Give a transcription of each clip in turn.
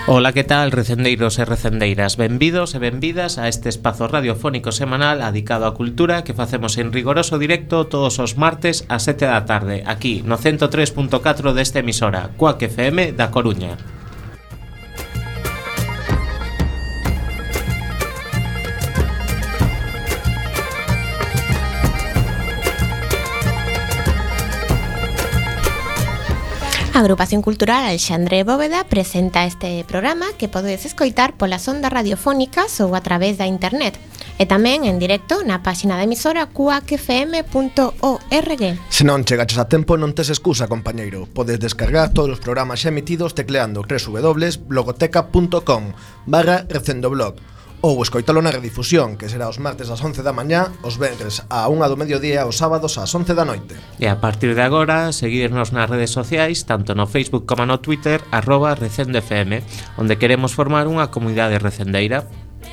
Ola, que tal, recendeiros e recendeiras? Benvidos e benvidas a este espazo radiofónico semanal dedicado á cultura que facemos en rigoroso directo todos os martes ás 7 da tarde, aquí no 103.4 desta emisora, Cuac FM da Coruña. A Agrupación Cultural Alexandre Bóveda presenta este programa que podedes escoitar polas ondas radiofónicas ou a través da internet e tamén en directo na páxina da emisora cuacfm.org. Se non chegaches a tempo non tes excusa, compañeiro. Podes descargar todos os programas xa emitidos tecleando www.blogoteca.com/recendoblog ou escoitalo na redifusión, que será os martes ás 11 da mañá, os venres á 1 do mediodía e os sábados ás 11 da noite. E a partir de agora, seguirnos nas redes sociais, tanto no Facebook como no Twitter, @recendefm, onde queremos formar unha comunidade recendeira.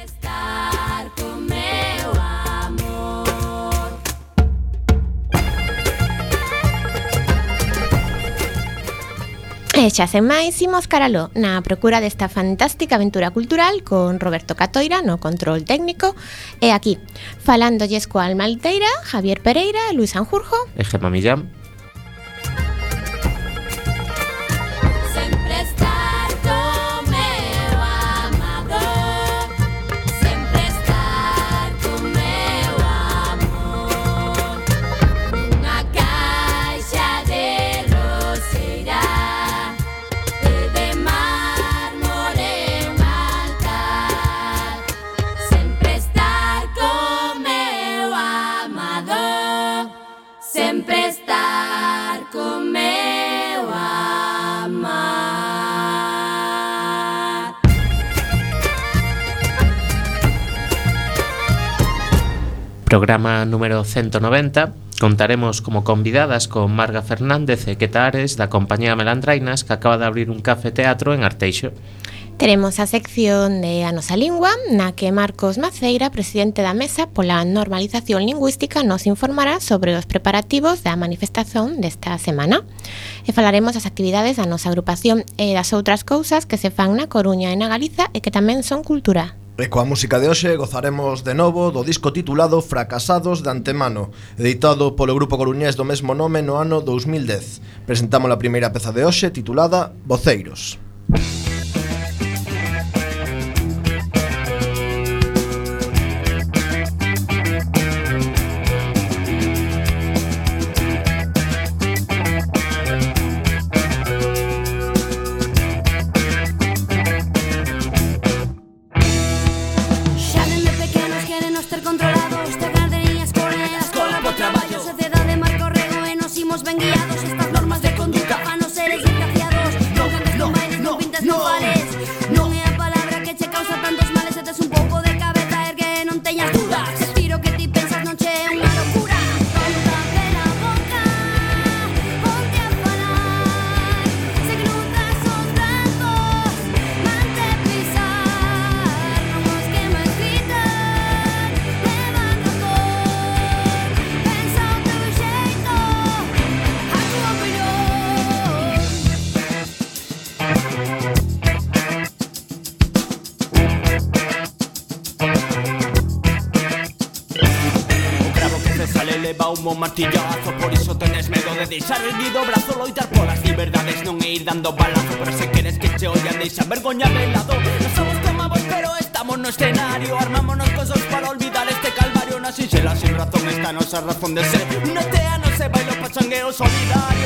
E xa sen máis, imos caralo na procura desta fantástica aventura cultural con Roberto Catoira no control técnico e aquí, falándolles coa Alma Alteira, Javier Pereira, Luis Sanjurjo e Gemma Millán. Programa número 190. Contaremos como convidadas con Marga Fernández e Queta Ares da compañía Melandrainas, que acaba de abrir un café teatro en Arteixo. Teremos a sección de A Nosa Lingua, na que Marcos Maceira, presidente da Mesa pola Normalización Lingüística, nos informará sobre os preparativos da manifestación desta semana. E falaremos das actividades da nosa agrupación e das outras cousas que se fan na Coruña e na Galiza e que tamén son cultura. E coa música de hoxe gozaremos de novo do disco titulado Fracasados de Antemano, editado polo grupo coruñés do mesmo nome no ano 2010. Presentamos a primeira peza de hoxe titulada Voceiros. Un martillazo, por iso tenes medo de deixar erguido o brazo, loitar polas liberdades, non e ir dando balazo. Pero se queres que che ollan, deixa vergoña de lado. Non somos como vos, pero estamos no escenario. Armámonos cosas para olvidar este calvario. Na sinxela sin razón está a nosa razón de ser. Unha tea non se bailo pachangueo solidario.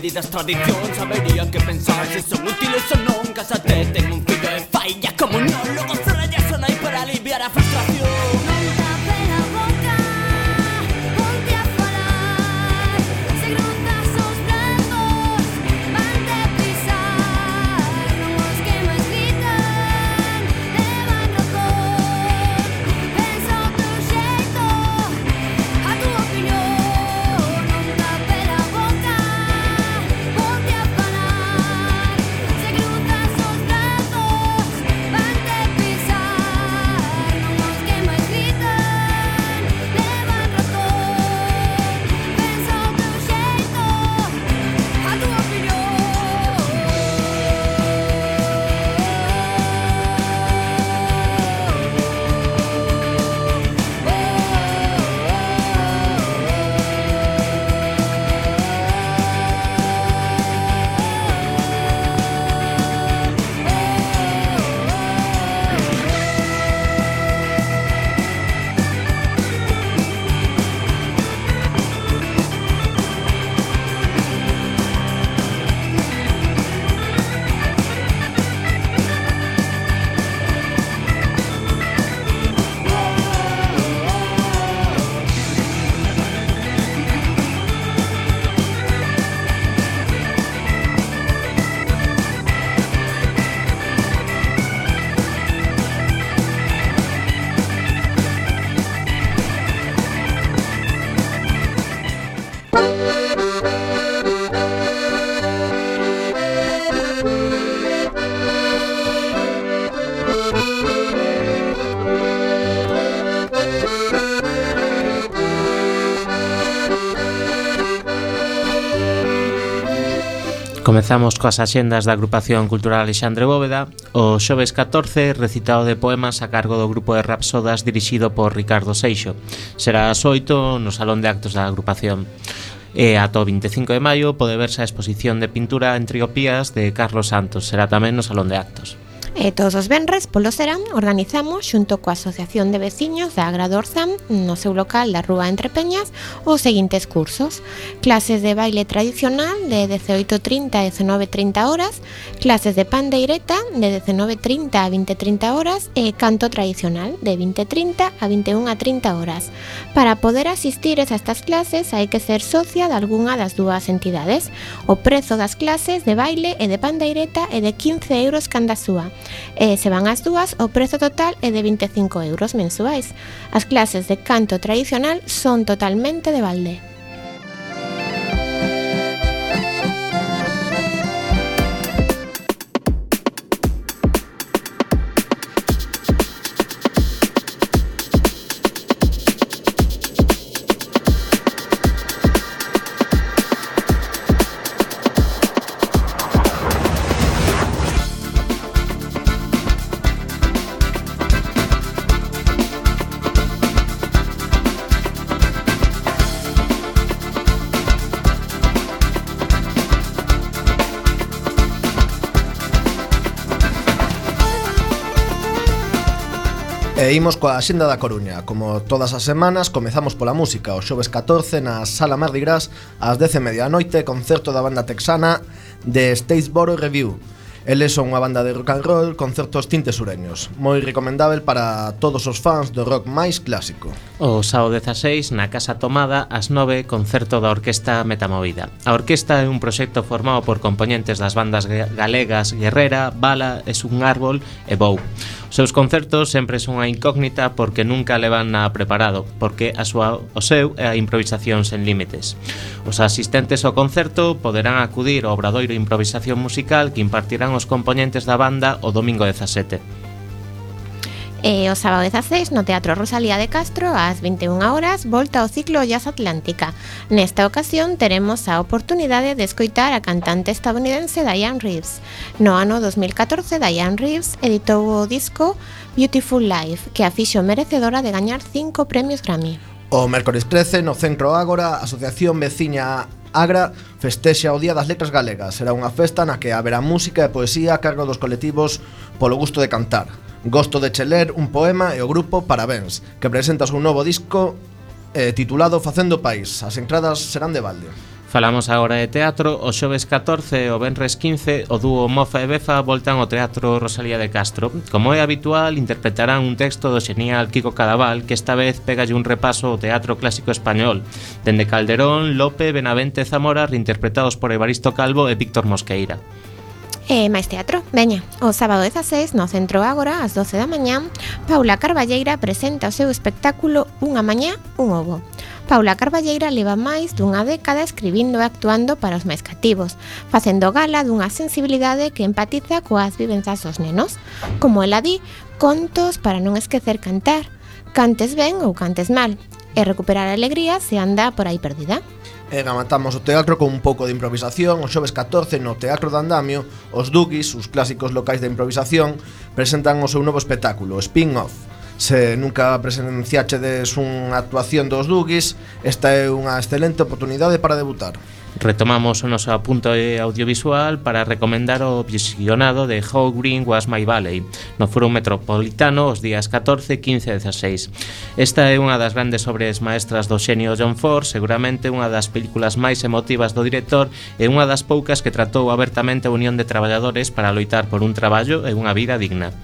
malditas tradicións habería que pensar se son útiles ou non. Cásate, ten un fillo e falla como non. Logo zorralla son aí para aliviar a frustración. Comezamos coas axendas da Agrupación Cultural Alexandre Bóveda. O xoves 14, recitado de poemas a cargo do grupo de Rapsodas dirixido por Ricardo Seixo. Será ás 8 no Salón de Actos da Agrupación. E ata o 25 de maio pode verse a exposición de pintura en triopías de Carlos Santos. Será tamén no Salón de Actos. E todos os venres polo serán organizamos xunto coa Asociación de Veciños da Agra do Orzán no seu local da Rúa Entre Peñas os seguintes cursos: clases de baile tradicional de 18:30 a 19:30 horas, clases de pandeireta de 19:30 a 20:30 horas e canto tradicional de 20:30 a 21:30 horas. Para poder asistir a estas clases hai que ser socia de algunha das dúas entidades. O prezo das clases de baile e de pandeireta é de 15 euros canda súa. E se van as dúas, o prezo total é de 25 euros mensuais. As clases de canto tradicional son totalmente de balde. E imos coa Axenda da Coruña. Como todas as semanas, comezamos pola música. O xoves 14 na Sala Mardi Gras ás 10:30 da noite, concerto da banda texana de Statesboro Review. Eles son unha banda de rock and roll con certos tintes sureños. Moi recomendável para todos os fans do rock máis clásico. O sábado 16, na Casa Tomada, ás 9, concerto da Orquesta Metamovida. A orquesta é un proxecto formado por componentes das bandas galegas Guerrera, Bala, Es un árbol e Bou. Os seus concertos sempre son unha incógnita porque nunca levan nada preparado, porque o seu é a improvisación sen límites. Os asistentes ao concerto poderán acudir ao obradoiro de improvisación musical que impartirán os componentes da banda o domingo 17. E o sábado 16 no Teatro Rosalía de Castro ás 21 horas volta ao ciclo Jazz Atlántica. Nesta ocasión teremos a oportunidade de escoitar a cantante estadounidense Diane Reeves. No ano 2014 Diane Reeves editou o disco Beautiful Life, que a fixo merecedora de gañar 5 premios Grammy. O mércores 13 no Centro Ágora, a Asociación Veciña Agra festexa o Día das Letras Galegas. Será unha festa na que haberá música e poesía a cargo dos colectivos Polo Gusto de Cantar, Gosto de Cheler, un poema e o grupo Parabéns, que presenta o seu novo disco titulado Facendo País. As entradas serán de balde. Falamos agora de teatro. O xoves 14 e o venres 15 o dúo Mofa e Befa voltan ao Teatro Rosalía de Castro. Como é habitual, interpretarán un texto do xenial Kiko Cadaval, que esta vez pégalle un repaso ao teatro clásico español, dende Calderón, Lope, Benavente e Zamora, reinterpretados por Evaristo Calvo e Víctor Mosqueira. E máis teatro, veña, o sábado 16 no Centro Ágora, ás 12 da mañá, Paula Carballeira presenta o seu espectáculo Unha mañá, un ovo. Paula Carballeira leva máis dunha década escribindo e actuando para os máis cativos, facendo gala dunha sensibilidade que empatiza coas vivenzas dos nenos. Como ela di, contos para non esquecer cantar, cantes ben ou cantes mal, e recuperar a alegría se anda por aí perdida. E rematamos o teatro con un pouco de improvisación. O xoves 14 no Teatro de Andamio, os Dugis, os clásicos locais de improvisación, presentan o seu novo espectáculo, Spin-Off. Se nunca presenciachedes unha actuación dos Dugis, esta é unha excelente oportunidade para debutar. Retomamos o noso apunte audiovisual para recomendar o visionado de How Green Was My Valley no Foro Metropolitano os días 14, 15 e 16. Esta é unha das grandes obras maestras do xenio John Ford, seguramente unha das películas máis emotivas do director e unha das poucas que tratou abertamente a unión de traballadores para loitar por un traballo e unha vida digna.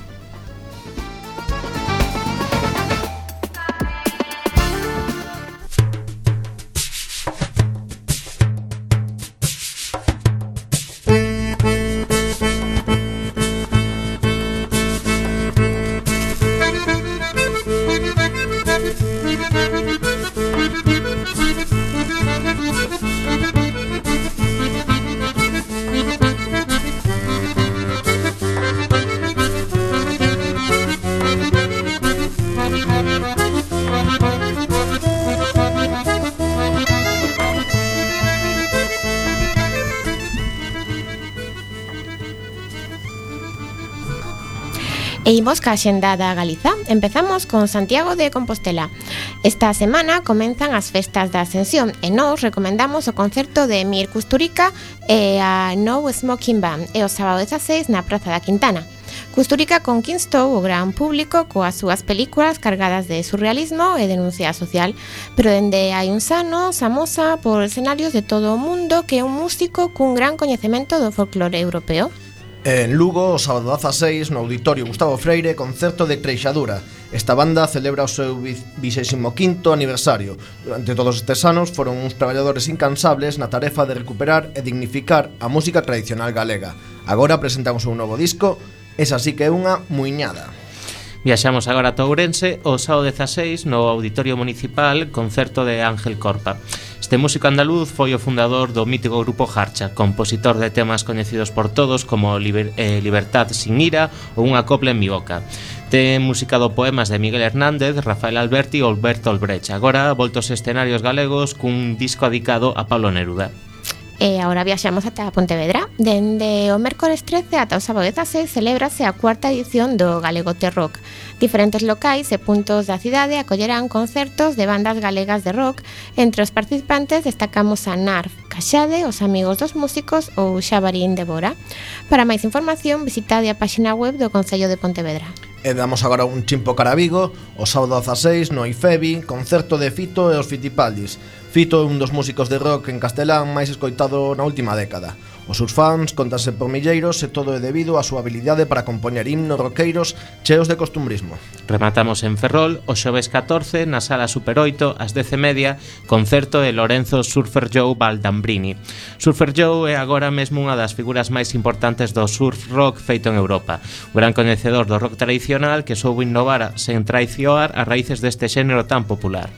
E imos ca xenda da Galiza. Empezamos con Santiago de Compostela. Esta semana comenzan as festas da Ascensión e nós recomendamos o concerto de Mir Kusturica e a No Smoking Band e o sábado 16 na Praza da Quintana. Kusturica conquistou o gran público coas súas películas cargadas de surrealismo e denuncia social, pero dende hai uns anos amosa por escenarios de todo o mundo que é un músico cun gran coñecemento do folclore europeo. En Lugo, o sábado 16, no Auditorio Gustavo Freire, concerto de Creixadura. Esta banda celebra o seu 25º aniversario. Durante todos estes anos foron uns traballadores incansables na tarefa de recuperar e dignificar a música tradicional galega. Agora presentan o seu novo disco, Esa sí que é unha muiñada. Viaxamos agora a Ourense, o sábado 16 no Auditorio Municipal, concerto de Ángel Corpa. Este músico andaluz foi o fundador do mítico grupo Jarcha, compositor de temas coñecidos por todos como Libertad sin ira ou Unha copla en mi boca. Ten musicado poemas de Miguel Hernández, Rafael Alberti ou Alberto Olbrecht. Agora volta aos escenarios galegos cun disco dedicado a Pablo Neruda. E agora viaxamos ata Pontevedra. Dende o mércores 13 ata o sábado 16 celébrase a cuarta edición do Galegote Rock. Diferentes locais e puntos da cidade acollerán concertos de bandas galegas de rock. Entre os participantes destacamos a Narf, Caxade, Os Amigos dos Músicos ou Xabarín de Bora. Para máis información visitade a páxina web do Concello de Pontevedra. E damos agora un chimpo cara a Vigo. O sábado 16 no IFEBI, concerto de Fito e os Fitipaldis. Fito é un dos músicos de rock en castelán máis escoitado na última década. Os seus fans contanse por milleiros e todo é debido á súa habilidade para compoñer himnos roqueiros cheos de costumbrismo. Rematamos en Ferrol o xoves 14 na Sala Super 8 ás 10:30, concerto de Lorenzo Surfer Joe Valdambrini. Surfer Joe é agora mesmo unha das figuras máis importantes do surf rock feito en Europa. Un gran coñecedor do rock tradicional que soubo innovar sen traicionar as raíces deste xénero tan popular.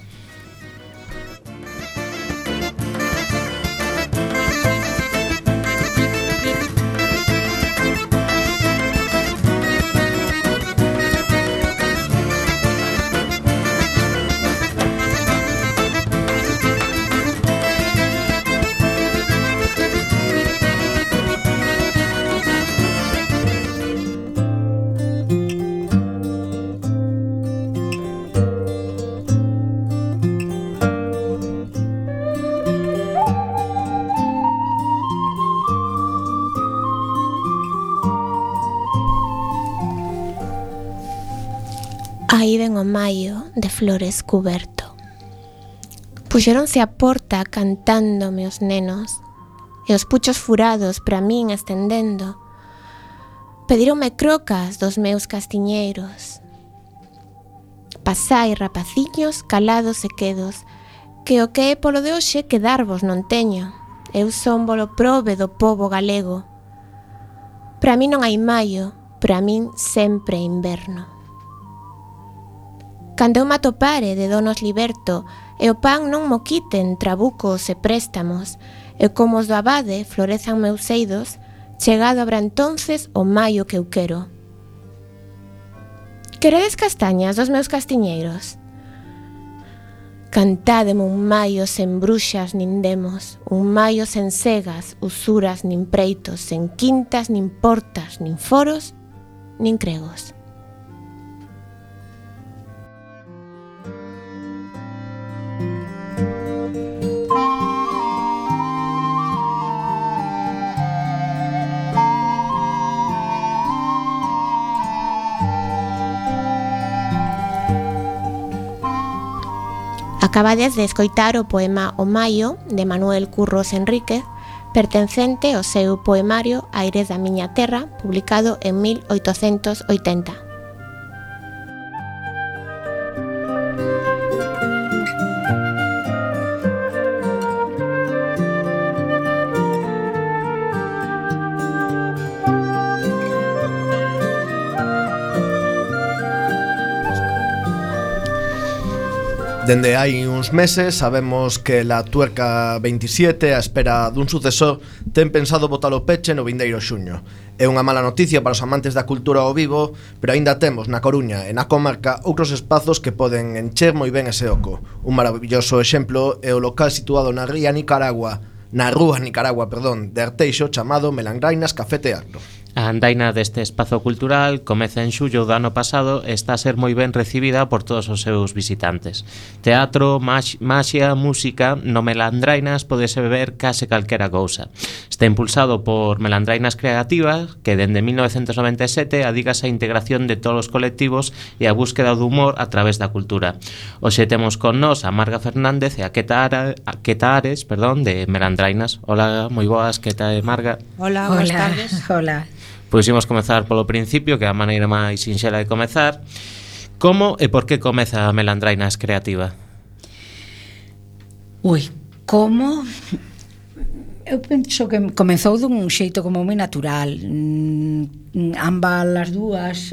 Aí ven o maio de flores cuberto. Puxéronse á porta cantándome os nenos, e os puchos furados para min estendendo. Pedíronme crocas dos meus castiñeiros. Pasai, rapaciños, calados e quedos, que o que é polo de hoxe quedarvos non teño. Eu son bolo probe do pobo galego. Para min non hai maio, para min sempre inverno. Cando eu me atopare de donos liberto, e o pan non mo quiten trabucos e préstamos, e como os do abade florezan meus eidos, chegado habrá entonces o maio que eu quero. Queredes castañas dos meus castiñeiros? Cantádeme un maio sen bruxas nin demos, un maio sen segas, usuras nin preitos, sen quintas nin portas, nin foros, nin cregos. Acabades de escoitar o poema O Maio, de Manuel Curros Enríquez, pertencente ao seu poemario Aires da miña terra, publicado en 1880. Dende hai uns meses sabemos que la Tuerca 27, a espera dun sucesor, ten pensado botar o peche no vindeiro xuño. É unha mala noticia para os amantes da cultura ao vivo, pero aínda temos na Coruña e na comarca outros espazos que poden encher moi ben ese oco. Un maravilloso exemplo é o local situado na rúa Nicaragua, de Arteixo, chamado Melandrainas Café Teatro. A andaina deste espazo cultural comeza en xullo do ano pasado e está a ser moi ben recibida por todos os seus visitantes. Teatro, maxia, música, no Melandrainas podese ver case calquera cousa. Está impulsado por Melandrainas Creativas, que dende 1997 adígase a integración de todos os colectivos e a búsqueda do humor a través da cultura. Hoxe temos con nós a Marga Fernández e a Queta Ares, de Melandrainas. Hola, moi boas, Queta e Marga. Hola, boas tardes. Hola. Pois imos comezar polo principio, que é a maneira máis sinxela de comezar. Como e por que comeza a Melandrainas Creativa? Como? Eu penso que comezou dun xeito como moi natural. Ambas as dúas,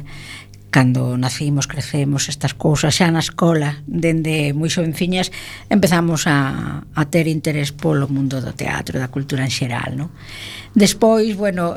cando nacimos, crecemos, estas cousas xa na escola, dende moi xovenciñas, empezamos a ter interés polo mundo do teatro, da cultura en xeral, non? Despois,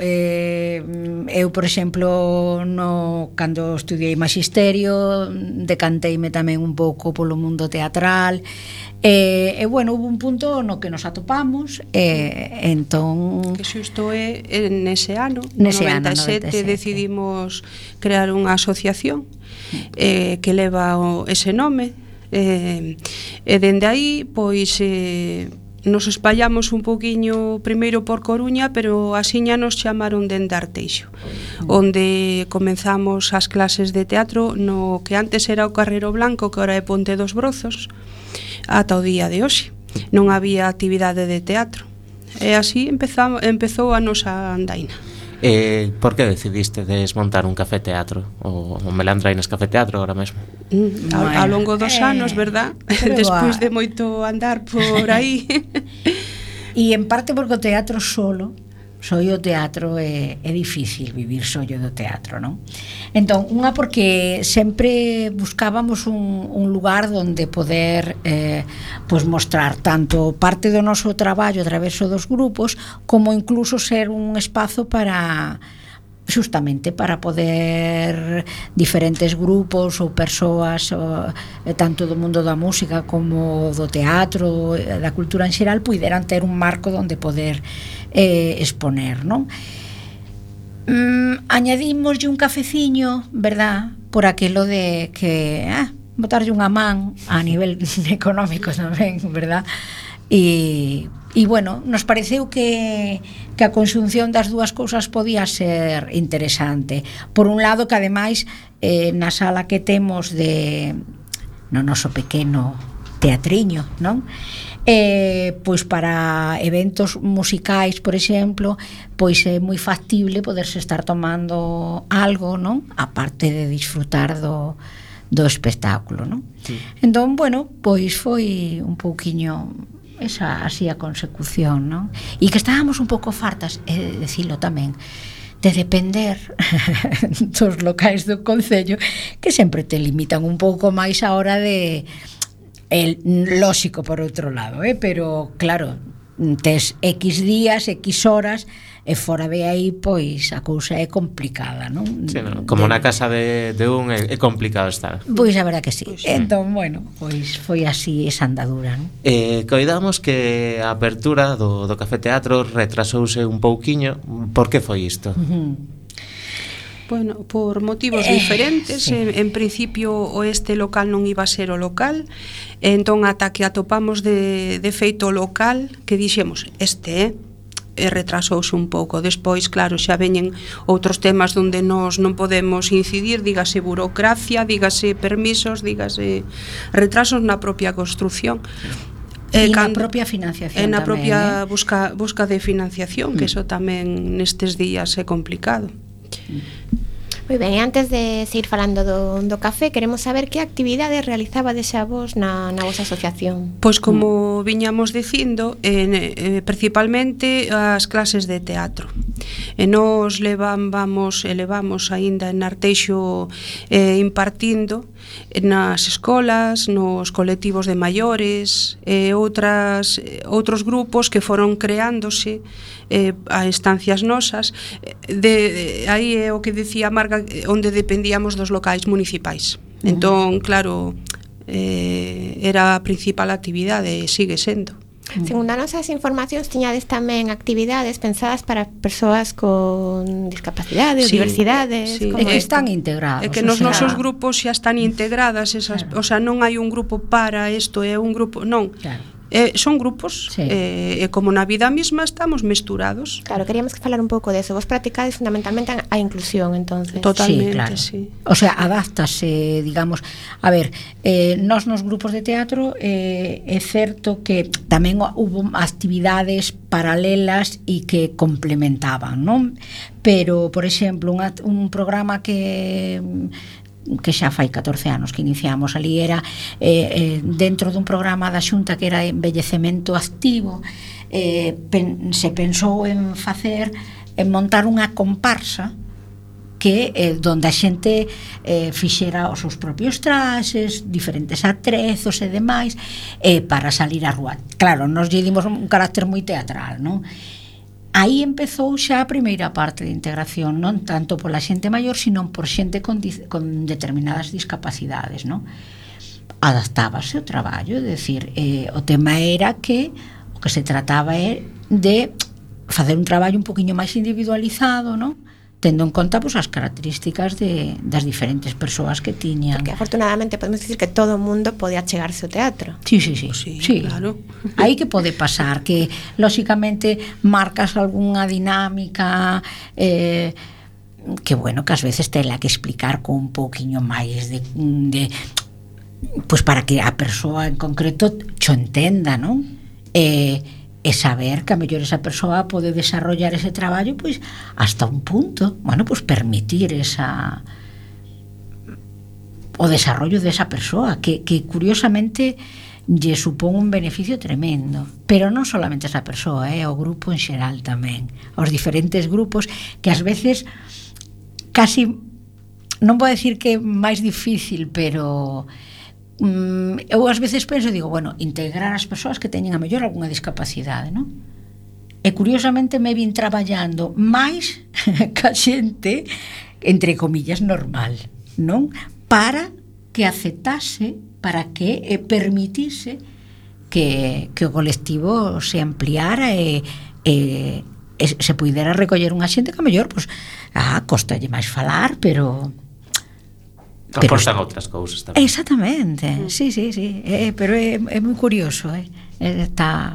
eu, por exemplo, cando estudiei magisterio, decanteime tamén un pouco polo mundo teatral, houve un punto no que nos atopamos, entón... Que xusto é nese ano, no 97, decidimos crear unha asociación que leva ese nome, e dende aí, pois... nos espallamos un poquiño primeiro por Coruña, pero asiña nos chamaron dende Arteixo, onde comenzamos as clases de teatro no que antes era o Carrero Blanco, que ora é Ponte dos Brozos, ata o día de hoxe. Non había actividade de teatro. E así empezou a nosa andaina. Por que decidiste desmontar un café teatro, o Melandrainas Café Teatro agora mesmo? Ao longo dos anos, verdad? Despois de moito andar por aí. E en parte porque o teatro solo, o teatro é difícil vivir sollo do teatro, non? Entón, unha porque sempre buscábamos un lugar onde poder pois mostrar tanto parte do noso traballo a través dos grupos, como incluso ser un espazo para justamente para poder diferentes grupos ou persoas tanto do mundo da música como do teatro, da cultura en xeral, puideran ter un marco onde poder exponer, non? Añadimoslle un cafeciño, verdad, por aquilo de que botarlle unha man a nivel económico tamén, verdad? E nos pareceu que a conxunción das dúas cousas podía ser interesante. Por un lado, que ademais na sala que temos no noso pequeno teatriño, non? Pois para eventos musicais, por exemplo, pois é moi factible poderse estar tomando algo, non? Aparte de disfrutar do espectáculo, non? Sí. Entón, bueno, pois foi un pouquiño esa así a consecución, non? E que estábamos un pouco fartas, decilo tamén, de depender dos locais do concello, que sempre te limitan un pouco máis a hora de lóxico por outro lado, pero claro, tes X días, X horas, e fora de aí, pois, a cousa é complicada, non? Sí, no, como na casa de un é complicado estar. Pois a verdad que sí. Entón, bueno, pois foi así esa andadura, non? Coidamos que a apertura do Café Teatro retrasouse un pouquiño. Por que foi isto? Bueno, por motivos diferentes, sí. En principio este local non iba a ser o local, entón ata que atopamos de feito o local, que dixemos, retrasouse un pouco. Despois, claro, xa veñen outros temas onde nós non podemos incidir, dígase burocracia, dígase permisos, dígase retrasos na propia construción. E na propia financiación tamén. Na propia busca de financiación, que eso tamén nestes días é complicado. Moi ben, e antes de seguir falando do café, queremos saber que actividades realizabades xa vos na vosa asociación. Pois como viñamos dicindo, principalmente as clases de teatro. E nos levamos aínda en Arteixo impartindo nas escolas, nos colectivos de maiores, outros grupos que foron creándose a estancias nosas, aí é o que decía Marga, onde dependíamos dos locais municipais. Entón, claro, era a principal actividade, sigue sendo. Segundo as nosas informacións, tiñades tamén actividades pensadas para persoas con discapacidade, sí, diversidades, sí. E que están integrados. É que nos nosos grupos xa están integradas esas, claro. O sea, non hai un grupo para isto, é un grupo, non. Claro. Son grupos, sí. E como na vida mesma estamos mesturados. Claro, queríamos falar un pouco deso. Vos practicades fundamentalmente a inclusión, entonces. Totalmente, sí, claro. Sí. O sea, adáptase, digamos. A ver, nos grupos de teatro é certo que tamén hubo actividades paralelas e que complementaban, non? Pero, por exemplo, un programa que xa fai 14 anos que iniciamos ali era dentro dun programa da Xunta que era envellecemento activo, se pensou en montar unha comparsa que donde a xente fixera os seus propios traxes, diferentes atrezos e demais, para salir á rúa. Claro, nos lle dimos un carácter moi teatral, non? Aí empezou xa a primeira parte de integración, non tanto pola xente maior, sino por xente con determinadas discapacidades, non? Adaptábase o traballo, é dicir, o tema era que o que se trataba é de facer un traballo un poquinho máis individualizado, non? Tendo en conta pues, as características das diferentes persoas que tiñan. Porque afortunadamente podemos decir que todo o mundo pode achegarse ao teatro. Sí. Claro. Aí que pode pasar, que lóxicamente marcas algunha dinámica que bueno, que ás veces tela que explicar con un pouquiño máis de pues para que a persoa en concreto cho entenda, non? E saber que a mellor esa persoa pode desarrollar ese traballo pois hasta un punto, bueno, pois permitir o desarrollo desa persoa que curiosamente lle supón un beneficio tremendo, pero non solamente esa persoa, o grupo en xeral tamén, os diferentes grupos que ás veces casi non vou decir que é máis difícil, pero eu ás veces penso, digo, bueno, integrar as persoas que teñen a mellor algunha discapacidade, non? E curiosamente me vin traballando máis ca xente, entre comillas, normal, non? Para que aceptase, para que permitise que o colectivo se ampliara e se puidera recoller unha xente que a mellor, pois, costalle máis falar, pero aportan outras cousas tamén. Exactamente, sí, pero é moi curioso, está.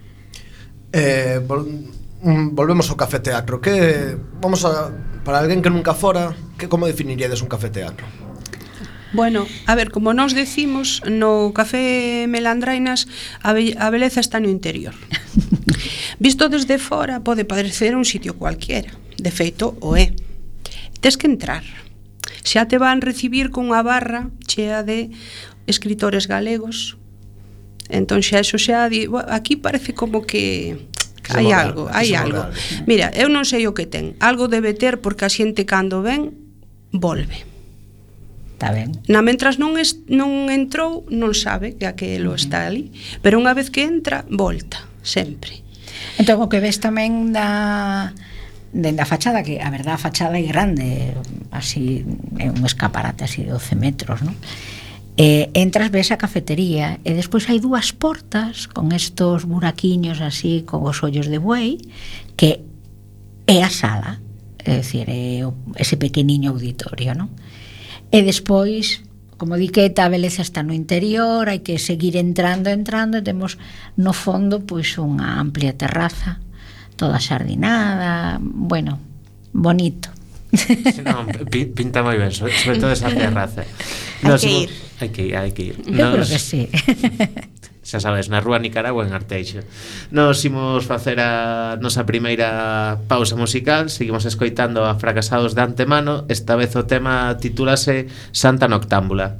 Volvemos ao café teatro. Que para alguén que nunca fora, como definiríades un café teatro? Bueno, a ver, como nós decimos, no Café Melandrainas a beleza está no interior. Visto desde fora pode parecer un sitio cualquiera. De feito, o é. Tes que entrar. Xa te van recibir cunha barra chea de escritores galegos. Entón xa eso xa aquí parece como que hai algo. Mira, eu non sei o que ten. Algo debe ter porque a xente cando ven volve. Está ben. Na mentras non entrou, non sabe que aquilo está ali, pero unha vez que entra, volta, sempre. Entón, o que ves tamén dende a fachada, que a verdade a fachada é grande, así, é un escaparate así de 12 metros, non? Entras, ves a cafetería e despois hai dúas portas con estos buraquiños así, con os ollos de buey, que é a sala, é dicir, é ese pequeniño auditorio, non? E despois, como di que a beleza está no interior, hai que seguir entrando, e temos no fondo pois unha amplia terraza, toda xardinada, bueno, bonito. No, pinta moi ben, sobre todo esa terraza. Hai que ir. Eu creo que sí. Xa sabes, na Rúa Nicaragua en Arteixo. Nos imos facer a nosa primeira pausa musical. Seguimos escoitando a Fracasados de Antemano. Esta vez o tema titúlase Santa Noctámbula.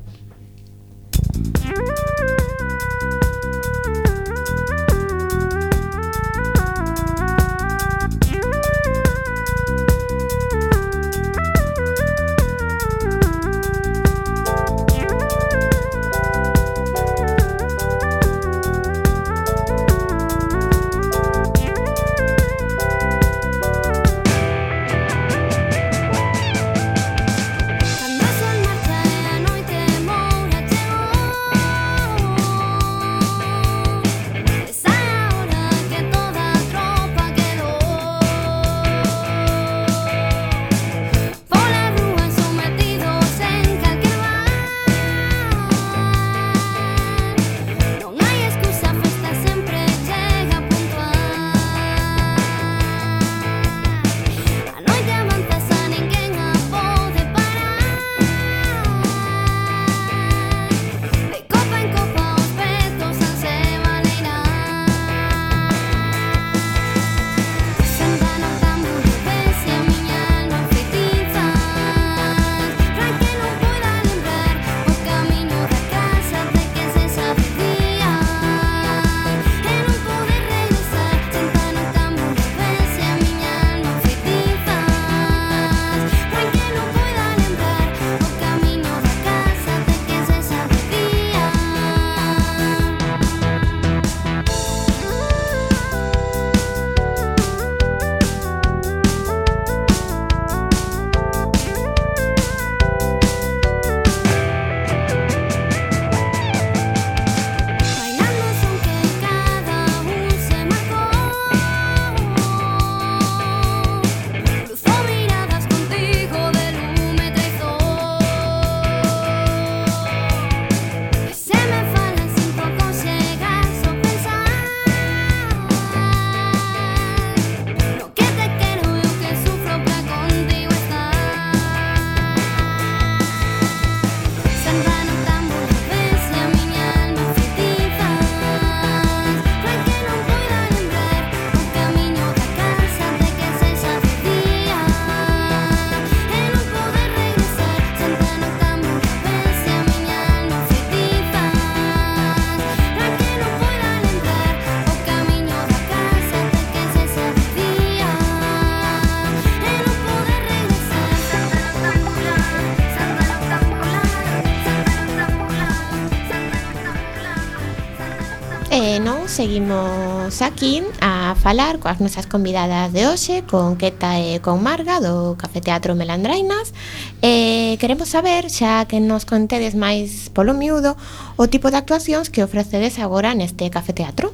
Seguimos aquí a falar coas nosas convidadas de hoxe, con Queta e con Marga do Café Teatro Melandrainas. Queremos saber, xa que nos contedes máis polo miúdo, o tipo de actuacións que ofrecedes agora neste Café Teatro.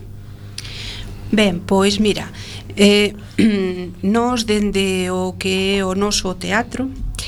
Ben, pois mira, nos dende o que é o noso teatro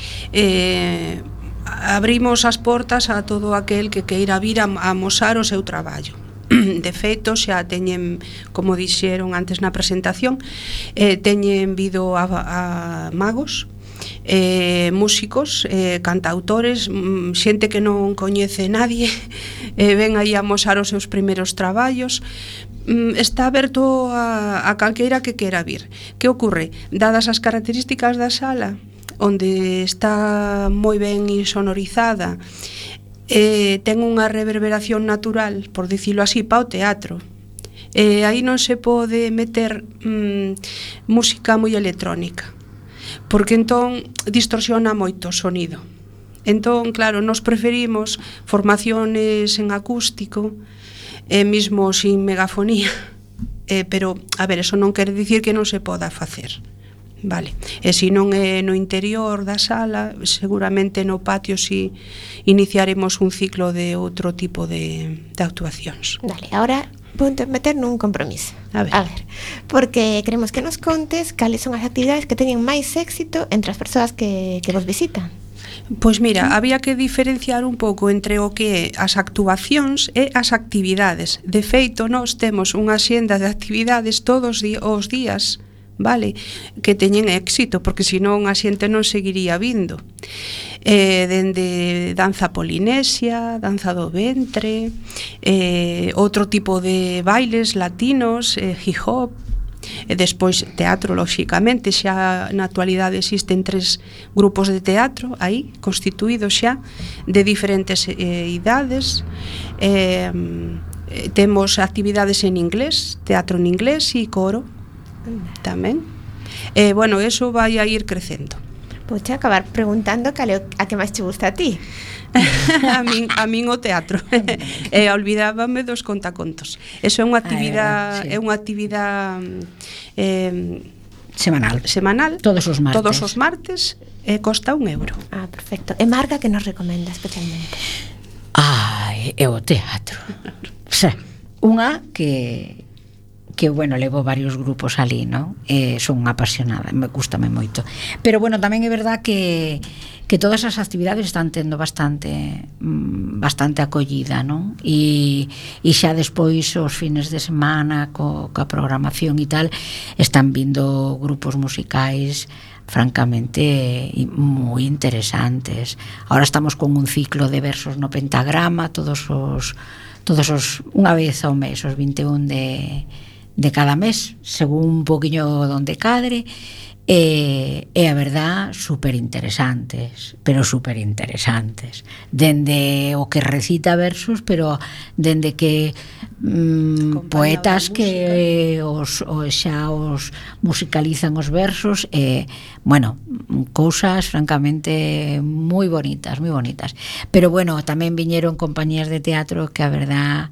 abrimos as portas a todo aquel que queira vir a amosar o seu traballo. De feito, xa teñen, como dixeron antes na presentación, teñen vido a magos, músicos, cantautores, xente que non coñece nadie, ven aí a amosar os seus primeiros traballos. Está aberto a calqueira que quera vir. Que ocorre? Dadas as características da sala, onde está moi ben sonorizada, ten unha reverberación natural, por dicilo así, para o teatro. Aí non se pode meter música moi electrónica, porque entón distorsiona moito o sonido. Entón, claro, nos preferimos formaciones en acústico, mismo sin megafonía, pero, a ver, eso non quere dicir que non se poda facer, vale? E se non é no interior da sala, seguramente no patio si iniciaremos un ciclo de outro tipo de actuacións. Dale, ahora vou meter nun compromiso. A ver, porque queremos que nos contes cales son as actividades que teñen máis éxito entre as persoas que vos visitan. Pois mira, había que diferenciar un pouco entre o que é as actuacións e as actividades. De feito, nós temos unha xenda de actividades todos os días, vale, que teñen éxito, porque senón a xente non seguiría vindo. Dende danza polinesia, danza do ventre, outro tipo de bailes latinos, hip hop, e despois teatro, lóxicamente, xa na actualidade existen 3 grupos de teatro aí, constituídos xa, de diferentes idades. Temos actividades en inglés, teatro en inglés e coro tamén. Bueno, eso vai a ir crecendo. Pois acabar preguntando a que máis te gusta a ti. a min o teatro. Olvidábame dos contacontos. Eso é unha actividade, é unha actividade semanal. Todos os martes e costa €1. Ah, perfecto. E marca que nos recomenda especialmente? É o teatro. Unha que bueno, levo varios grupos ali, ¿no? Son unha apasionada, gústame moito. Pero bueno, tamén é verdad que todas as actividades están tendo bastante acollida, ¿no? E xa despois os fines de semana coa programación e tal, están vindo grupos musicais francamente moi interesantes. Ahora estamos con un ciclo de versos no pentagrama, todos os unha vez ao mes, os 21 de cada mes, según un poquinho donde cadre, e a verdad super interesantes, pero super interesantes, dende o que recita versos, pero dende que poetas que xa os musicalizan os versos, bueno, cousas francamente moi bonitas, pero bueno, tamén viñeron compañías de teatro que a verdad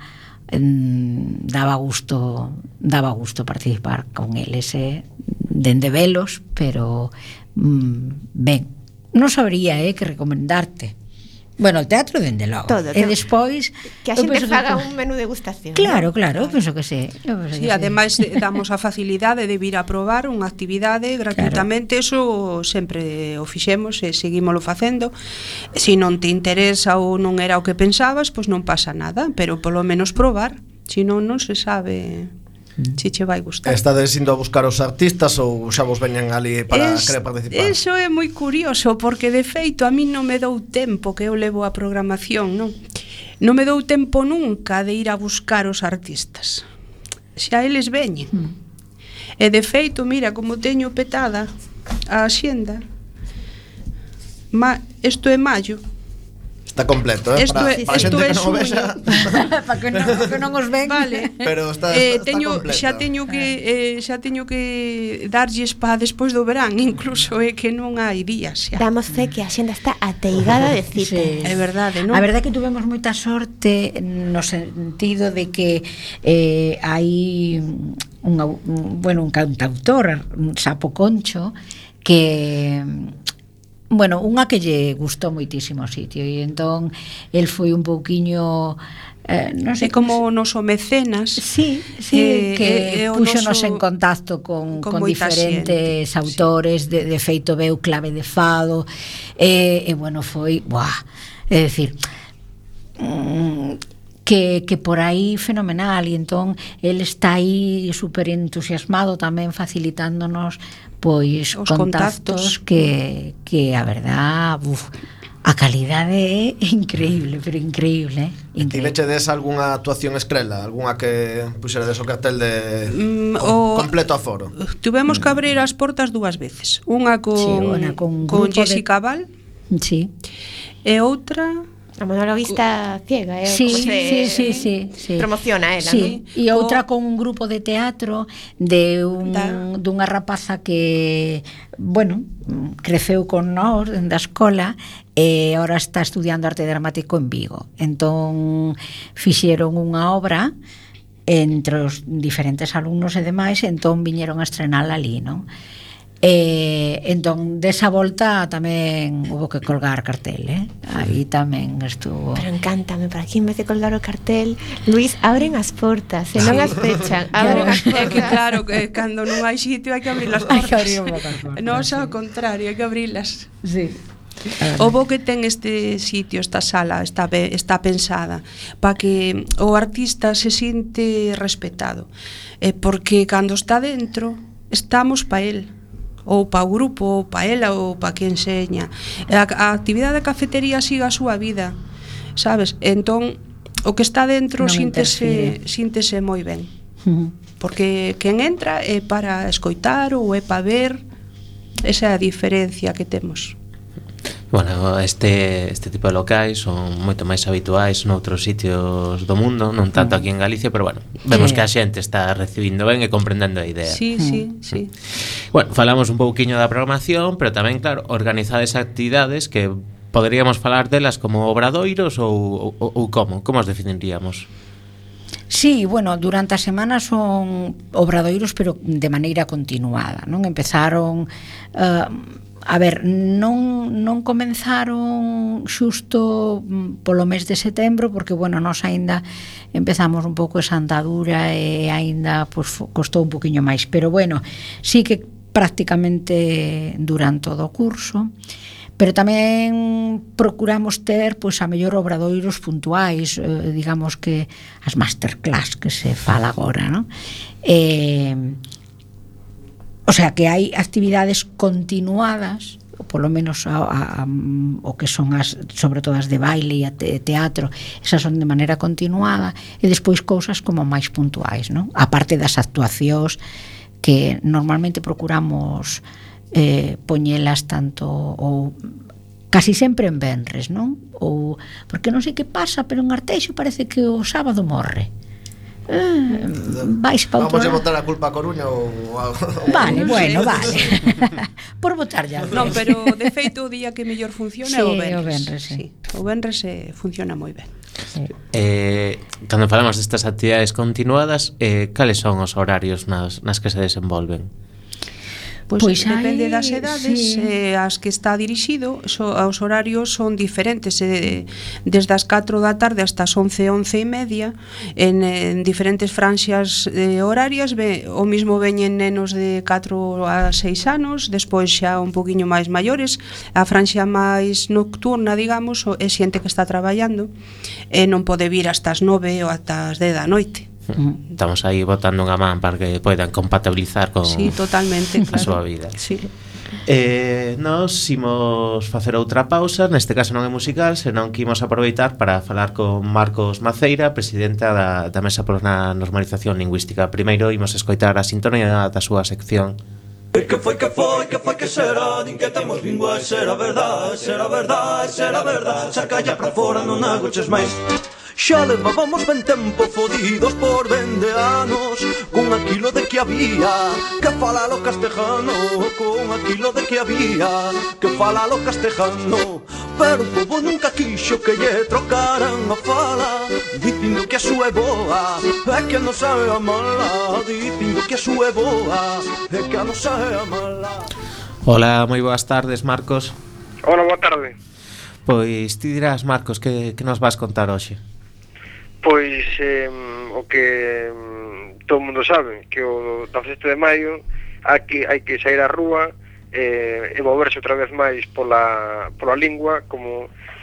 daba gusto participar con eles, dende velos, pero ben, non sabría que recomendarte. Bueno, o teatro dende logo. Todo, e despois que a xente faga un menú degustación. Claro, eu penso que sí. Sí, ademais damos a facilidade de vir a probar unha actividade gratuitamente, eso sempre o fixemos e seguímolo facendo. Se non te interesa ou non era o que pensabas, pois non pasa nada, pero polo menos probar, senón non se sabe se che vai gustar. Estades indo a buscar os artistas ou xa vos veñen ali para querer participar? Eso é moi curioso, porque de feito a mí non me dou tempo, que eu levo a programación, non me dou tempo nunca de ir a buscar os artistas, xa eles veñen. E de feito, mira, como teño petada a axenda, isto é maio. Está completo, para xente que non o vexa. Para que non os ven. Vale. Pero está completo. Xa teño que darlles para despois do verán, incluso que non hai días xa. Damos fe que a xenda está ateigada de citas. Sí. É verdade, non? A verdade é que tuvemos moita sorte no sentido de que hai un cantautor, Sapo Concho, que bueno, unha que lle gustou moitísimo o sitio, e entón el foi un pouquiño non sei como noso mecenas. Sí, que púxonos en contacto con diferentes autores, de feito veu Clave de Fado, e bueno, foi é dicir, que por aí fenomenal, e entón el está aí super entusiasmado tamén facilitándonos pois os contactos que a verdad, a calidade é increíble, pero increíble. Tivechedes algunha actuación estrela? Algunha que puxeredes o cartel de completo aforo? Tuvemos que abrir as portas 2 veces. Unha con Jessica Val. Sí. E outra... A monologuista ciega, sí. Promociona ela, sí. E outra con un grupo de teatro de dunha rapaza que, bueno, creceu con nós da escola e agora está estudiando arte dramático en Vigo. Entón fixeron unha obra entre os diferentes alumnos e demais, entón viñeron a estrenala ali, non? Entón desa volta tamén hubo que colgar cartel, aí tamén estuvo. Pero encántame, para aquí en vez de colgar o cartel, Luís, abren as portas, se non as pechan, abren as portas. É que claro, que cando non hai sitio hai que abrir as portas. Non, ao contrario, hai que abrilas. Sí. O bo que ten este sitio, esta sala está pensada para que o artista se sinte respetado, porque cando está dentro estamos pa el, ou pa o grupo, ou pa ela, ou pa que enseña. A actividade de cafetería siga a súa vida, sabes? Entón, o que está dentro síntese moi ben. Porque quen entra é para escoitar ou é para ver. Esa é a diferencia que temos. Bueno, este tipo de locais son moito máis habituais noutros sitios do mundo, non tanto aquí en Galicia, pero bueno, vemos que a xente está recibindo ben e comprendendo a idea. Sí. Bueno, falamos un pouquiño da programación, pero tamén, claro, organizades actividades que poderíamos falar delas como obradoiros ou como as definiríamos? Sí, bueno, durante a semana son obradoiros, pero de maneira continuada, non? Empezaron... A ver, non comenzaron xusto polo mes de setembro, porque, bueno, nós aínda empezamos un pouco esa andadura e aínda pues, costou un poquinho máis, pero bueno, sí que prácticamente durante todo o curso, pero tamén procuramos ter pois a mellor obradoiros puntuais, digamos que as masterclass que se fala agora, non? O sea, que hai actividades continuadas, polo menos o que son sobre todo as de baile e a teatro, esas son de maneira continuada, e despois cousas como máis puntuais, non? A parte das actuacións que normalmente procuramos poñelas tanto ou casi sempre en venres, non? Ou porque non sei que pasa, pero en Arteixo parece que o sábado morre. Vais pa outro... Vamos a botar a culpa a Coruña ou vale, bueno, vale. Por botar ya. Non, pero de feito o día que mellor funciona é o venres. O venres, sí. O venres funciona moi ben. Sí. Cando falamos destas actividades continuadas, cales son os horarios nas que se desenvolven? Pois depende das edades, as que está dirixido, os horarios son diferentes, desde as 4 da tarde hasta as 11 e media, en diferentes franxas horarias. O mismo veñen nenos de 4 a 6 anos, despois xa un poquinho máis maiores. A franxa máis nocturna, digamos, é xente que está traballando e non pode vir hasta as 9 ou hasta as 10 da noite. Estamos aí botando unha man para que poidan compatibilizar con totalmente, a súa vida. Sí. Nos imos facer outra pausa, neste caso non é musical, senón que imos aproveitar para falar con Marcos Maceira, presidenta da Mesa pola Normalización Lingüística. Primeiro imos escoitar a sintonía da súa sección. Que foi que será, din que temos lingua, será verdade, saca ya pra fora, non agoches máis. Xa levábamos ben tempo fodidos por 20 anos, con aquilo de que había que falalo castejano, con aquilo de que había que falalo castejano. Pero o povo nunca quixo que lle trocaran a fala, dicindo que a súa é boa e que a nosa é a mala, dicindo que a súa é boa e que a nosa é a mala. Hola, moi boas tardes, Marcos. Hola, boa tarde. Pois ti dirás, Marcos, que nos vas contar hoxe? Pois o que todo o mundo sabe, que o 17 de maio hai que sair á rúa e moverse outra vez máis pola lingua, como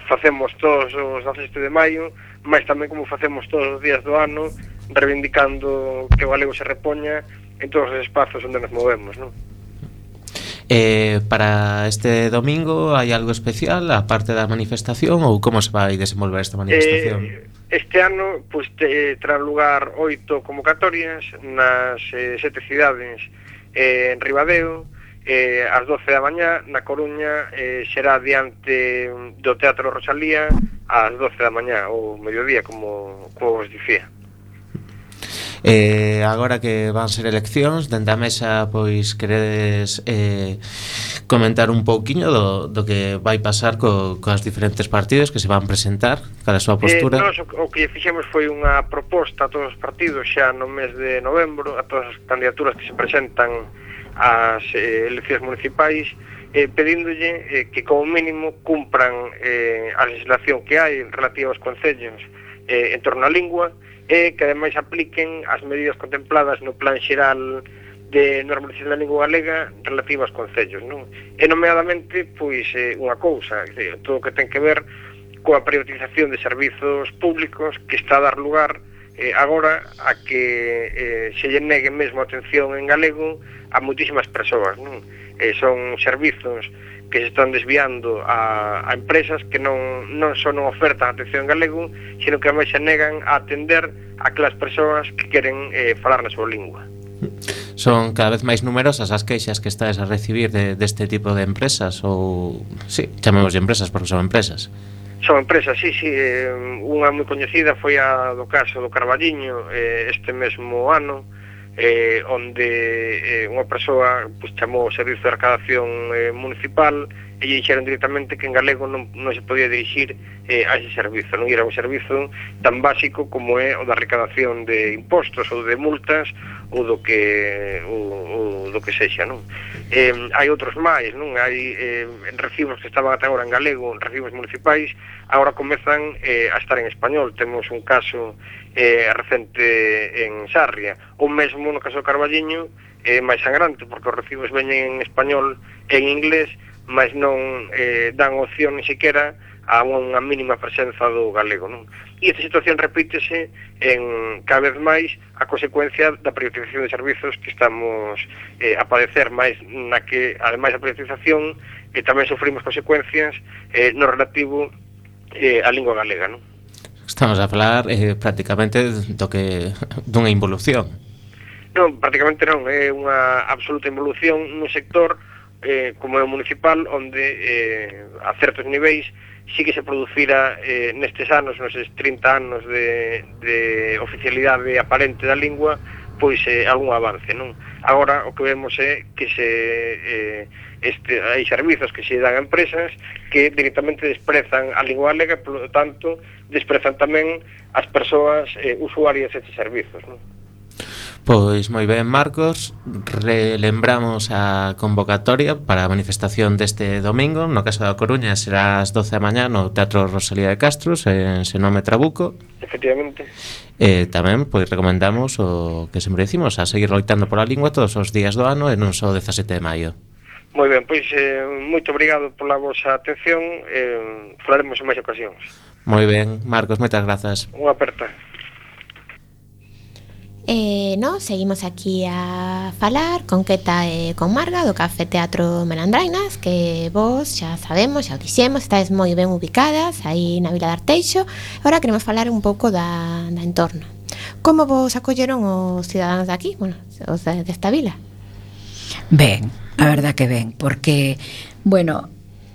facemos todos os 17 de maio, mas tamén como facemos todos os días do ano, reivindicando que o galego se repoña en todos os espazos onde nos movemos, non? Para este domingo hai algo especial a parte da manifestación ou como se vai desenvolver esta manifestación? Este ano pois terá lugar 8 convocatorias nas 7 cidades en Ribadeo, ás 12 da mañá. Na Coruña será diante do Teatro Rosalía ás 12 da mañá ou mediodía, como vos dicía. Agora que van ser eleccións, dende a mesa, pois queredes comentar un pouquiño do que vai pasar coas diferentes partidos que se van presentar, cal a súa postura? Nós o que fixemos foi unha proposta a todos os partidos xa no mes de novembro, a todas as candidaturas que se presentan ás eleccións municipais, pedíndolle que como mínimo cumpran a legislación que hai relativa aos concellos en torno á lingua, e que ademais apliquen as medidas contempladas no Plan Xeral de Normalización da Lingua Galega relativa aos concellos, non? E nomeadamente, pois, unha cousa, todo o que ten que ver coa privatización de servizos públicos que está a dar lugar agora a que se lle negue mesmo atención en galego a moitísimas persoas, non? Son servizos que se están desviando a empresas que non só non ofertan atención en galego, sino que ademais se negan a atender a aquelas persoas que queren falar na súa lingua. Son cada vez máis numerosas as queixas que estades a recibir deste tipo de empresas, ou, sí, chamemos de empresas porque son empresas. Son empresas, sí, unha moi coñecida foi a do caso do Carballiño este mesmo ano, onde unha persoa pues, chamou o servizo de recadación municipal e lle dixeron directamente que en galego non se podía dirixir a ese servizo, non era un servizo tan básico como é o da recadación de impostos ou de multas ou do que sexa, non? Hai outros máis, non? Hai recibos que estaban ata agora en galego, recibos municipais, agora comezan a estar en español. Temos un caso recente en Sarria, ou mesmo no caso do Carballiño máis sangrante, porque os recibos veñen en español e en inglés, mas non dan opción ni siquiera a unha mínima presenza do galego, non? E esta situación repítese en cada vez máis a consecuencia da privatización de servizos que estamos a padecer máis, na que, ademais da privatización, tamén sufrimos consecuencias no relativo á lingua galega, non? Estamos a falar prácticamente dunha involución. Non, prácticamente non, é unha absoluta involución nun sector como é o municipal, onde a certos niveis sí que se producira nestes anos, nestes 30 anos de oficialidade aparente da lingua, pois algún avance, non? Agora o que vemos é que hai servizos que se dan a empresas que directamente desprezan a lingua galega e, polo tanto, desprezan tamén as persoas usuarias destes servizos, non? Pois moi ben, Marcos, relembramos a convocatoria para a manifestación deste domingo. No caso da Coruña será ás 12 da mañá no Teatro Rosalía de Castros, en Senome Trabuco. Efectivamente. Tamén pois recomendamos o que sempre decimos, a seguir loitando pola lingua todos os días do ano e non só o 17 de maio. Moi ben, pois moito obrigado pola vosa atención, falaremos en máis ocasións. Moi ben, Marcos, moitas grazas. Unha aperta. Seguimos aquí a falar con Queta e con Marga do Café Teatro Melandrainas, que vos xa sabemos, xa o dixemos, estáis moi ben ubicadas aí na Vila de Arteixo. Agora queremos falar un pouco da entorno. Como vos acolleron os cidadáns de aquí, bueno, os desta vila? Ben, a verdad que ben, porque, bueno,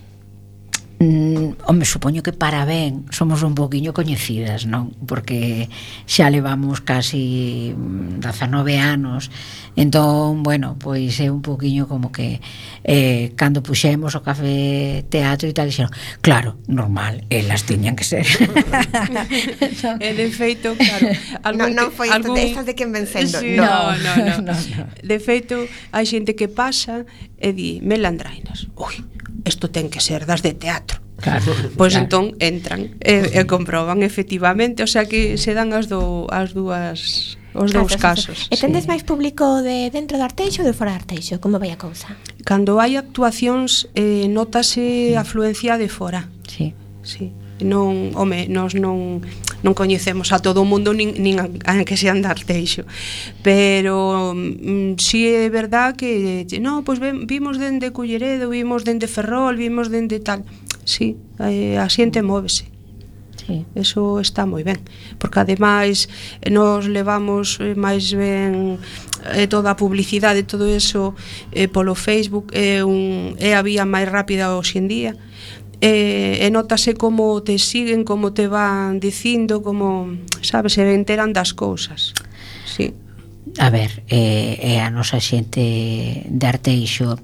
home, supoño que para ben somos un poquinho coñecidas, non? Porque xa levamos casi 19 anos. Entón, bueno, pois é un poquinho como que cando puxemos o Café Teatro e tal, dixeron, claro, normal, elas tiñan que ser. E de feito, claro, non foi estas de quen vencendo. Sí, no. De feito, hai xente que pasa e di, Melandrainas, ui, isto ten que ser das de teatro. Claro, pois claro. Entón entran e comproban efectivamente, o sea que se dan os dous casos. E tendes máis público de dentro do Arteixo ou de fora do Arteixo? Como vai a cousa? Cando hai actuacións notase afluencia de fora. Sí. Nós non coñecemos a todo o mundo nin a que sean de Arteixo, pero si é verdad que pois vimos dende Culleredo, vimos dende Ferrol, vimos dende tal. Sí, a xente móvese. Sí. Eso está moi ben, porque ademais nos levamos máis ben toda a publicidade, todo eso polo Facebook, é a vía máis rápida hoxe en día. E notase como te siguen, como te van dicindo, como, sabes, se enteran das cousas. Sí. A ver, a nosa xente de Arteixo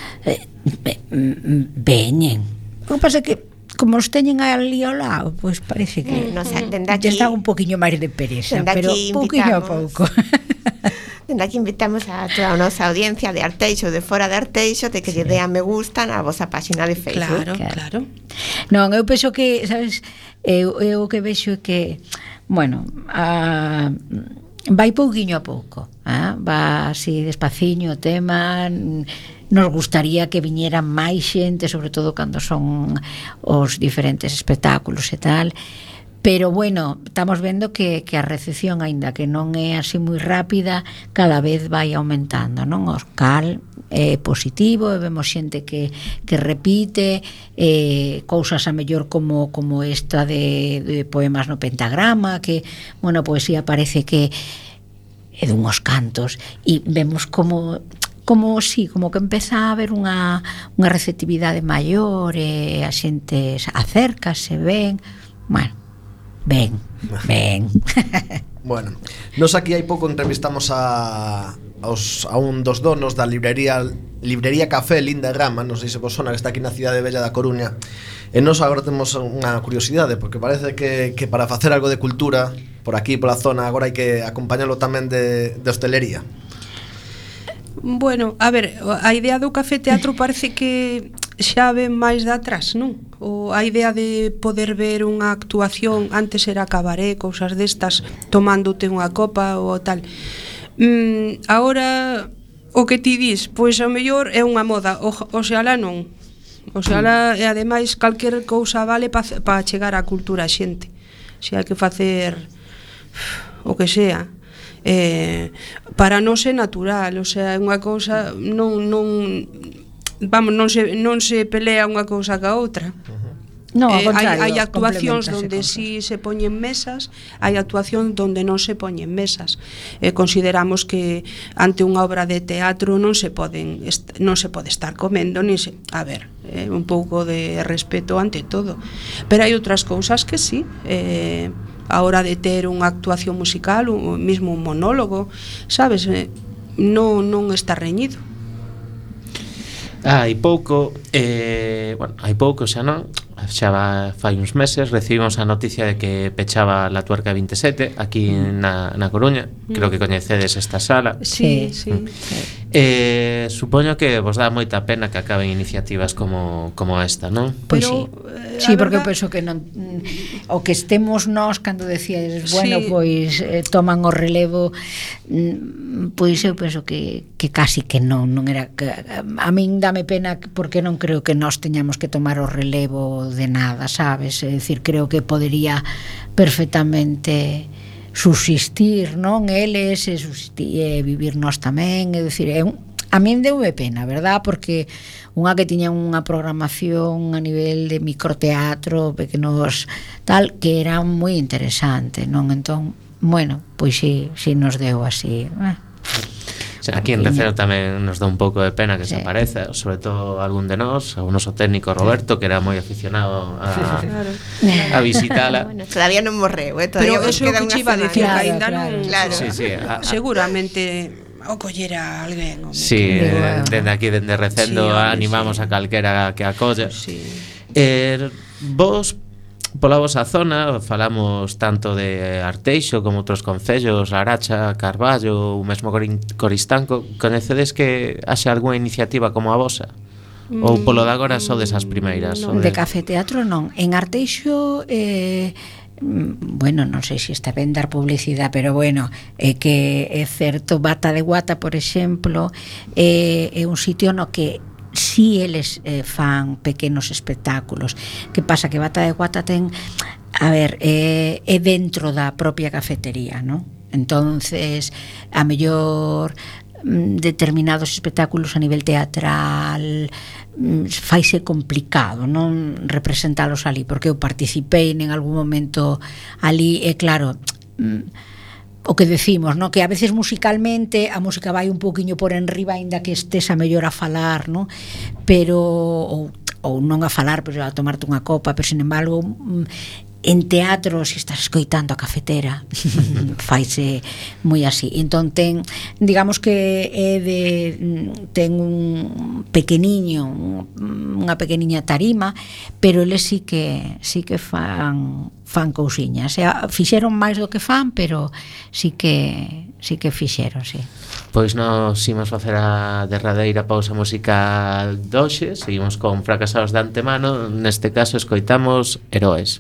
veñen. O que pasa é que como os teñen ali ao lado, pois parece que está un poquinho máis de pereza, pero pouquinho a pouco. Dende aquí invitamos a toda a nosa audiencia de Arteixo, de fora de Arteixo, de que lle dea me gusta na vosa página de Facebook. Claro. Non, eu penso que, sabes, eu o que vexo é que, bueno, vai pouquiño a pouco, va así despaciño o tema. Nos gustaría que viñera máis xente, sobre todo cando son os diferentes espectáculos e tal, pero bueno, estamos vendo que a recepción, aínda que non é así moi rápida, cada vez vai aumentando, non? O cal é positivo, e vemos xente que repite cousas a mellor como esta de poemas no pentagrama, que, bueno, a poesía parece que é dunhos cantos, e vemos como que empeza a haber unha receptividade maior, e a xente acércase, ven. Bueno, nos aquí hai pouco entrevistamos a un dos donos da librería Café Linda e Rama, non sei se vos sona, que está aquí na cidade bella da Coruña. E nos agora temos unha curiosidade, porque parece que para facer algo de cultura por aquí, pola zona, agora hai que acompañalo tamén de hostelería. Bueno, a ver, a idea do café teatro parece que xa ven máis de atrás, non? Ou a idea de poder ver unha actuación, antes era cabaré, cousas destas, tomándote unha copa ou tal. Agora, o que ti dis, pois ao mellor é unha moda, oxalá non. Oxalá, e ademais calquer cousa vale para chegar á cultura a xente. Se hai que facer o que sea, para nós é natural, o sea, é unha cousa non se pelea unha cousa ca outra. No, ao contrario, hai actuacións onde si se poñen mesas, hai actuacións onde non se poñen mesas. Consideramos que ante unha obra de teatro non se pode estar comendo, a ver, un pouco de respeto ante todo. Pero hai outras cousas que sí, a hora de ter unha actuación musical, mesmo un monólogo, sabes, non está reñido. Hai pouco, xa non, xa fai uns meses recibimos a noticia de que pechaba la Tuerca 27 aquí na Coruña. Creo que coñecedes esta sala. Sí. Supoño que vos dá moita pena que acaben iniciativas como esta, non? Pois sí, porque eu penso que non, o que estemos nós cando decíades, bueno, pois toman o relevo, pois eu penso que casi que non era, a min dame pena porque non creo que nós teñamos que tomar o relevo de nada, sabes? É dicir, creo que podería perfectamente subsistir, non? Eles e vivir nós tamén, é dicir, a min deume pena, verdad? Porque unha que tiña unha programación a nivel de microteatro, pequenos tal, que era moi interesante, non? Entón, bueno, pois si nos deu así. Aquí en Recero tamén nos dá un pouco de pena que se apareza, sobre todo algún de nós, o noso técnico Roberto, que era moi aficionado a visitala. Bueno, todavía non morreu, todavía nos queda unha semana. Ainda non, claro. Seguramente o collera alguén. Sí, dende aquí, dende Recendo, animamos a calquera que acolla. Vos, pola vosa zona, falamos tanto de Arteixo como outros concellos, Laracha, Carballo, o mesmo Coristanco. Coñecedes que haxe algunha iniciativa como a vosa? Ou polo de agora sodes as primeiras? De café teatro non. En Arteixo, bueno, non sei se está ben dar publicidade, pero bueno, é que é certo, Bata de Guata, por exemplo, é un sitio no que si eles fan pequenos espectáculos. Que pasa? Que Bata de Guata ten, a ver, é dentro da propia cafetería, non? Entonces, a mellor determinados espectáculos a nivel teatral faise complicado non representalos ali, porque eu participei en algún momento ali, e claro, o que decimos, no? Que a veces musicalmente a música vai un poquinho por enriba, aínda que estés a mellor a falar, no? Pero ou non a falar, pero a tomarte unha copa, pero sin embargo en teatro, se estás escoitando a cafetera, faise moi así. Entón digamos que ten un pequeniño, unha pequeniña tarima, pero eles sí que fan cousiñas. Fixeron máis do que fan, pero sí que fixeron, sí. Pois nos imos facer a derradeira pausa musical doxe. Seguimos con Fracasados de Antemano. Neste caso escoitamos Heroes.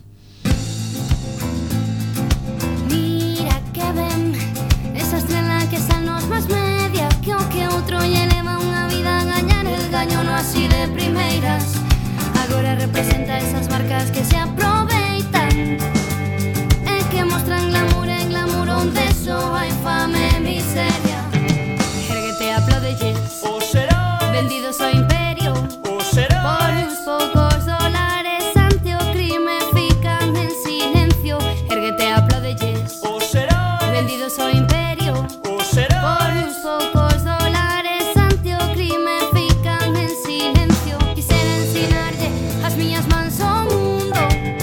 Así de primeiras, agora representa esas marcas que se aproveitan e que mostran glamour en glamour onde só hai fame e miseria. Erguete, aplaudelles, vendidos ao imperio, por uns poucos dólares ante o crime fican en silencio. Erguete, aplaudelles, vendidos ao imperio, por uns poucos dólares ante o crime fican en silencio. Quisera ensinarlle as miñas mans ao mundo,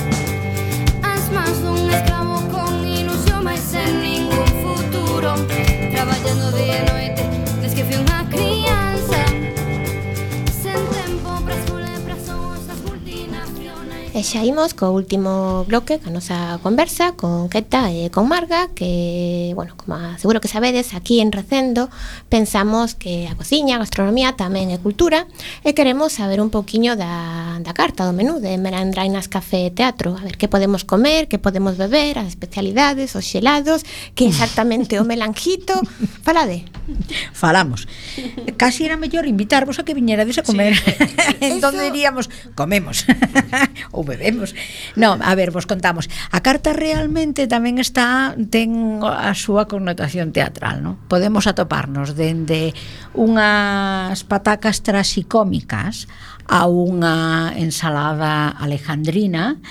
as mans dun escravo con ilusión, mas sen ningún futuro, traballando día e noite desde que fui unha crianza, sen tempo para escola e para sons as multinacionais. E xa imos co último bloque, ca nosa conversa con Queta e con Marga, que, bueno, como seguro que sabedes, aquí en Recendo pensamos que a cociña, a gastronomía tamén é cultura, e queremos saber un poquinho da carta, do menú de Melandrainas Café e Teatro. A ver, que podemos comer, que podemos beber, as especialidades, os xelados, que exactamente o melanjito. Falade. Falamos. Casi era mellor invitarvos a que viñerades a comer. Sí. Entón diríamos, comemos ou bebemos. No, a ver, vos contamos. A carta realmente tamén ten a súa connotación teatral, non? Podemos atoparnos dende unhas patacas trasicómicas a unha ensalada alejandrina,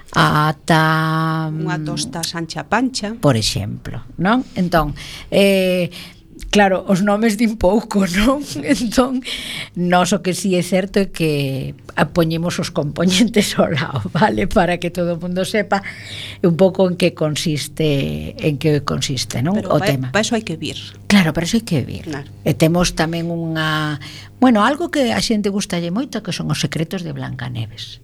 ata unha tosta Sancha Pancha, por exemplo, non? Entón, claro, os nomes din pouco, non? Entón, nós o que si é certo é que poñemos os componentes ao lado, vale? Para que todo o mundo sepa un pouco en que consiste, non? Pero o tema. Para eso hai que vir. Claro, para eso hai que vir. Claro. E temos tamén algo que a xente gustalle moito, que son os secretos de Blancaneves.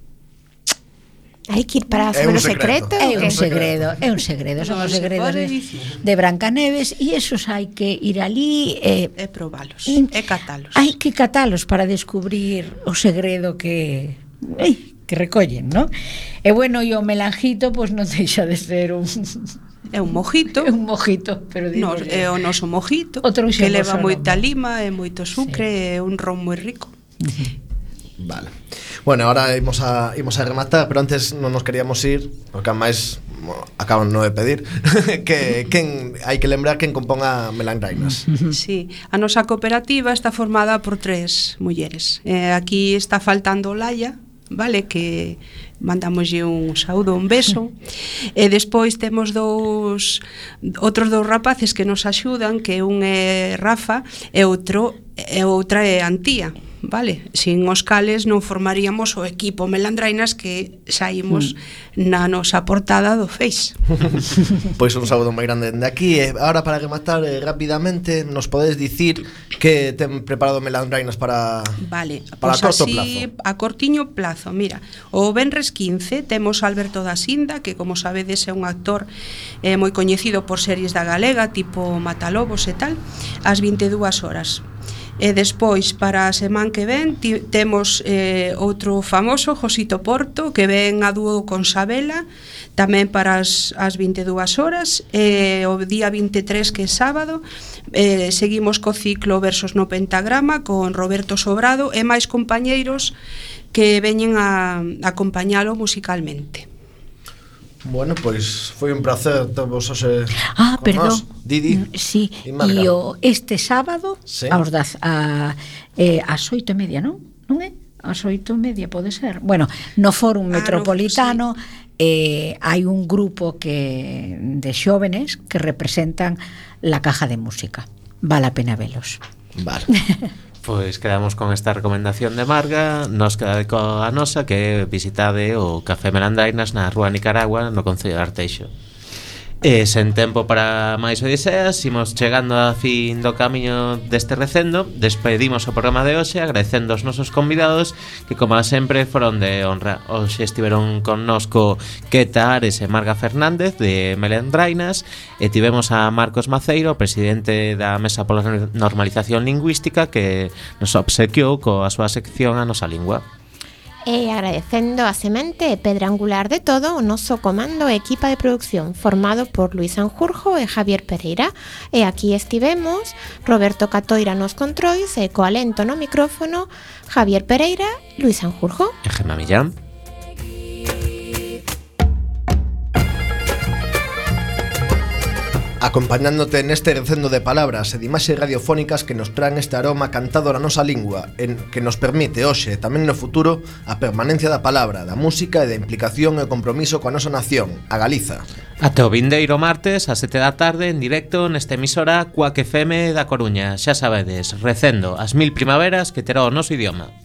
Hai que ir para saber o secreto. É un segredo, son os segredos de Blancaneves, e esos hai que ir ali e probalos, e catalos. Hai que catalos para descubrir o segredo que recollen, non? E bueno, e o melanjito pois non deixa de ser un mojito. É un mojito, pero é o noso mojito, que leva moita lima e moito sucre, e un ron moi rico. Vale. Bueno, ahora imos a rematar, pero antes non nos queríamos ir, porque ademais acaban de pedir que hai que lembrar quen componga Melandrainas. Sí, a nosa cooperativa está formada por 3 mulleres. Aquí está faltando Laia, vale, que mandamoslle un saúdo, un beso. E despois temos outros 2 rapaces que nos axudan, que un é Rafa e outra é Antía, vale? Sin os cales non formaríamos o equipo Melandrainas que saímos na nosa portada do Face. Pois un saúdo moi grande dende aquí. E agora, para rematar rapidamente, nos podedes dicir que ten preparado Melandrainas para corto plazo. A cortiño plazo, mira, o venres 15 temos Alberto da Sinda, que como sabedes é un actor moi coñecido por series da galega, tipo Matalobos e tal, ás 22 horas. E despois, para a semana que ven, temos outro famoso, Josito Porto, que ven a dúo con Sabela, tamén para as 22 horas. O día 23, que é sábado, seguimos co ciclo Versos no Pentagrama con Roberto Sobrado e máis compañeiros que veñen a acompañalo musicalmente. Bueno, pois foi un placer tervos hoxe con perdón. Nos, Didi. Sí, e este sábado sí. Ás 8:30, non? Non é? Ás 8:30 pode ser. Bueno, no Fórum Metropolitano hai un grupo de xóvenes que representan la Caja de Música. Vale a pena velos. Vale. Pois quedamos con esta recomendación de Marga. Nos queda coa nosa, que visitade o Café Melandrainas na Rúa Nicaragua, no Concello de Arteixo. E sen tempo para máis odiseas, imos chegando a fin do camiño deste recendo. Despedimos o programa de hoxe agradecendo aos nosos convidados, que como sempre foron de honra. Hoxe estiveron connosco Queta Ares e Marga Fernández de Melandrainas, e tivemos a Marcos Maceiro, presidente da Mesa pola Normalización Lingüística, que nos obsequiou coa súa sección A Nosa Lingua. E agradecendo a semente e pedra angular de todo o noso comando e equipa de producción formado por Luis Sanjurjo e Javier Pereira. E aquí estivemos Roberto Catoira nos controis e co alento no micrófono Javier Pereira, Luis Sanjurjo e Gemma Millán. Acompañándote neste recendo de palabras e de imaxes radiofónicas que nos traen este aroma cantado na nosa lingua, que nos permite hoxe e tamén no futuro a permanencia da palabra, da música e da implicación e o compromiso coa nosa nación, a Galiza. Ate o vindeiro martes a 7 da tarde en directo nesta emisora Cuac FM da Coruña. Xa sabedes, recendo as 1000 primaveras que terá o noso idioma.